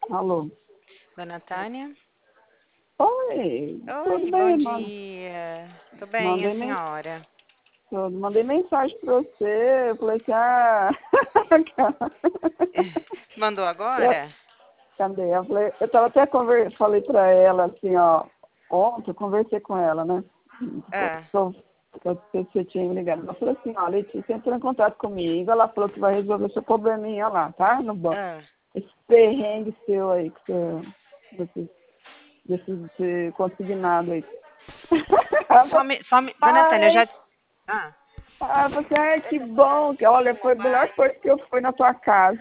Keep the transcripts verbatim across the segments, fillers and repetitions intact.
Alô? Dona Tânia? Oi, tudo Oi, bom bem, mano? dia. Tô bem, e a Mandei, men senhora? tudo. Mandei mensagem pra você. Eu falei assim, ah... Mandou eu, agora? cadê? Eu, falei, eu tava até conver... falei pra ela assim, ó. Ontem eu conversei com ela, né? Ah, Só que você tinha me ligado. Ela falou assim, ó, Letícia entrou em contato comigo. Ela falou que vai resolver seu probleminha lá, tá? No banco. ah. Esse perrengue seu aí, que você... Desse, desse, desse consignado aí. Ela Só falou, me, só me, Dona Tânia, eu ai, já... Ah, ah, você, ai, que bom, que olha, foi a melhor coisa que eu fui na tua casa.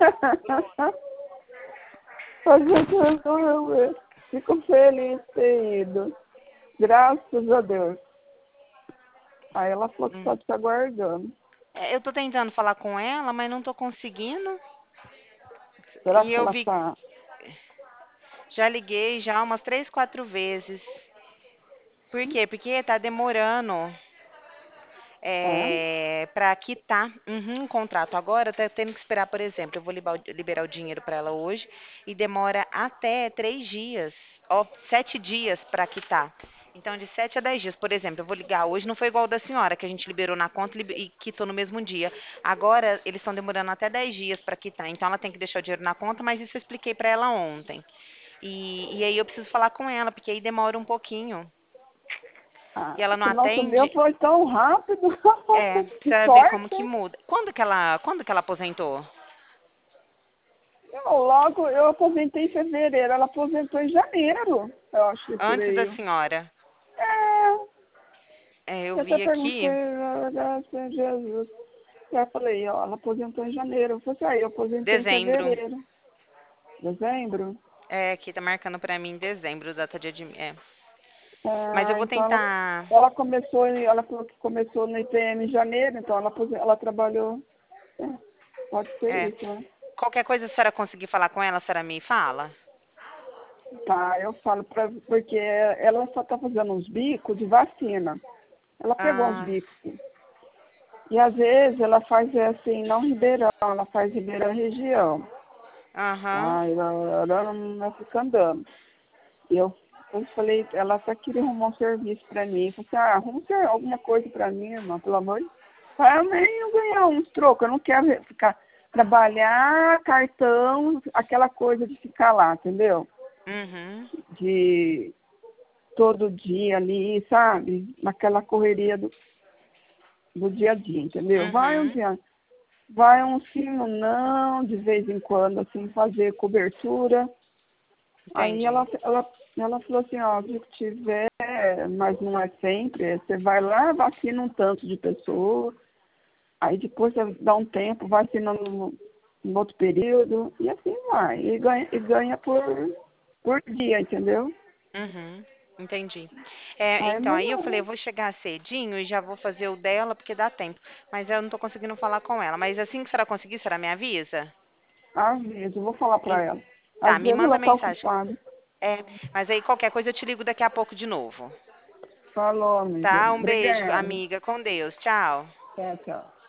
A gente resolveu. Fico feliz de ter ido. Graças a Deus. Aí ela falou que hum. só te aguardando. É, eu tô tentando falar com ela, mas não tô conseguindo. Será E que eu ela vi, tá? já liguei já umas três, quatro vezes. Por quê? Porque tá demorando. É? É, para quitar uhum, o contrato. Agora tá tendo que esperar, por exemplo, eu vou libar o- liberar o dinheiro para ela hoje e demora até três dias, ó, sete dias para quitar. Então, de sete a dez dias, por exemplo, eu vou ligar hoje, não foi igual o da senhora, que a gente liberou na conta e libe- e quitou no mesmo dia. Agora, eles estão demorando até dez dias para quitar, então ela tem que deixar o dinheiro na conta, mas isso eu expliquei para ela ontem. E, e aí eu preciso falar com ela, porque aí demora um pouquinho. Ah, E ela não que nosso meu atende. foi tão rápido. É, pra Que você ver como que sorte. muda. Quando que ela, quando que ela aposentou? Eu, logo, eu aposentei em fevereiro. Ela aposentou em janeiro. Eu acho que por Antes da aí. senhora. É, É, eu eu até vi perguntei, aqui, ah, graças a Jesus. Aí eu falei, ó, ela aposentou em janeiro. Eu falei assim, ah, eu aposentei em dezembro. fevereiro. Dezembro? É, aqui tá marcando pra mim dezembro, data de admi... É. Mas eu Ah, vou então ela, tentar. ela começou, em- ela falou que começou no I P M em janeiro, então ela, aposen- ela trabalhou. É, pode ser É. isso, né? Qualquer coisa, se a senhora conseguir falar com ela, a senhora me fala? Tá, eu falo pra, porque ela só tá fazendo uns bicos de vacina. Ela pegou uns Ah, bicos. E às vezes ela faz assim, não Ribeirão, ela faz Ribeirão região. aham, Ah, ela, ela não fica andando. E eu, eu falei, ela até queria arrumar um serviço pra mim. Eu falei assim, ah, arruma ser- alguma coisa pra mim, irmã, pelo amor de Deus. Para nem eu ganhar uns trocos, eu não quero ficar, trabalhar, cartão, aquela coisa de ficar lá, entendeu? uhum, De todo dia ali, sabe? Naquela correria do, do dia a dia, entendeu? Vai um uhum, dia, vai um sim, um não, de vez em quando, assim, fazer cobertura. Aí entendi. ela, ela, ela falou assim, ó, se tiver, mas não é sempre, você vai lá, vacina um tanto de pessoas, aí depois você dá um tempo, vacina no, no outro período, e assim vai. E ganha, e ganha por, por dia, entendeu? Uhum, entendi. É, Aí é então, aí eu melhor, falei, né? eu vou chegar cedinho e já vou fazer o dela, porque dá tempo. Mas eu não tô conseguindo falar com ela. Mas assim que a senhora conseguir, a senhora me avisa? Às vezes, eu vou falar pra Em- ela. Às Tá, me vezes manda ela tá mensagem. ocupada. É, mas aí qualquer coisa eu te ligo daqui a pouco de novo. Falou, amiga. Tá? Um beijo, Obrigada. amiga. Com Deus. Tchau. Tchau, tchau.